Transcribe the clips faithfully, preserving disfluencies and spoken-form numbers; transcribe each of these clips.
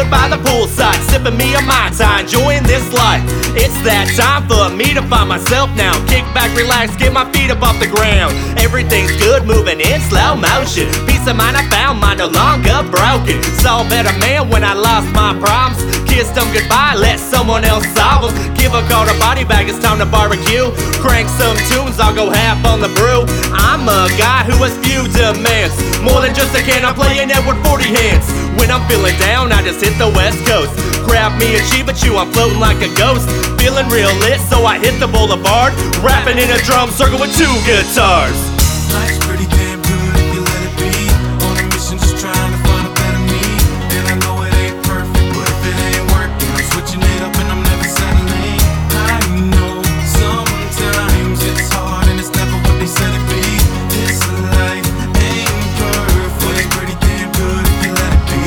by the poolside, sipping me a Mai Tai, enjoying this life. It's that time for me to find myself now. Kick back, relax, get my feet up off the ground. Everything's good, moving in slow motion. Peace of mind I found, mine no longer broken. Saw a better man when I lost my problems. Kissed them goodbye, let someone else solve them. Give a call to body bag, it's time to barbecue. Crank some tunes, I'll go half on the brew. I'm a guy who has few demands. More than just a can, I'm playing Edward forty hands. When I'm feeling down, I just hit the west coast. Grab me a Chiba Chew, I'm floating like a ghost. Feeling real lit, so I hit the boulevard. Rapping in a drum circle with two guitars. Life's pretty damn good if you let it be. On a mission just trying to find a better me. And I know it ain't perfect, but if it ain't working, I'm switching it up and I'm never settling. I know sometimes it's hard and it's never what they said it'd be. This life ain't perfect, but it's pretty damn good if you let it be.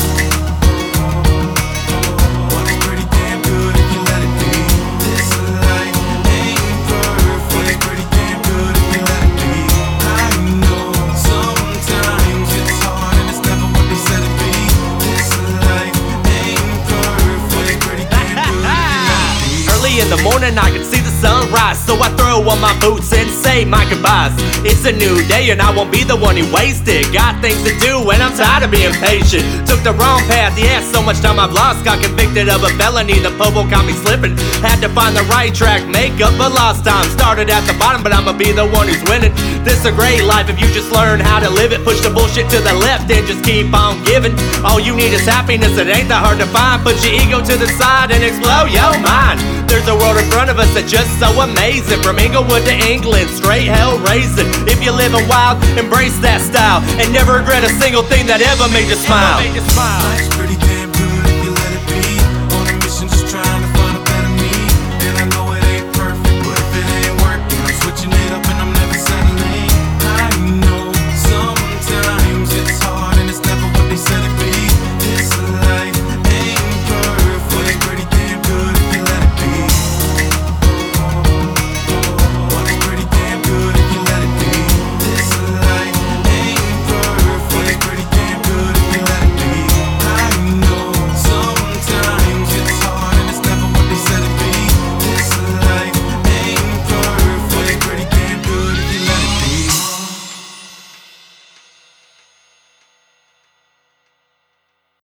But it's pretty damn good if you let it be. This life ain't perfect, but it's pretty damn good if you let it be. I know sometimes it's hard and it's never what they said it'd be. This life ain't perfect, but it's pretty damn good if you let it be. Early in the morning I can see the sunrise, so I throw on my boots and say my goodbyes. It's a new day and I won't be the one who wasted. Got things to do and I'm tired of being patient. Took the wrong path, yeah, so much time I've lost. Got convicted of a felony, the popo caught me slipping. Had to find the right track, make up for lost time. Started at the bottom but I'ma be the one who's winning. This a great life if you just learn how to live it. Push the bullshit to the left and just keep on giving. All you need is happiness, it ain't that hard to find. Put your ego to the side and explode your mind. There's a world in front of us that's just so amazing. From Inglewood to England, straight hell raising. If you're living wild, embrace that style and never regret a single thing that ever made you smile. Life's pretty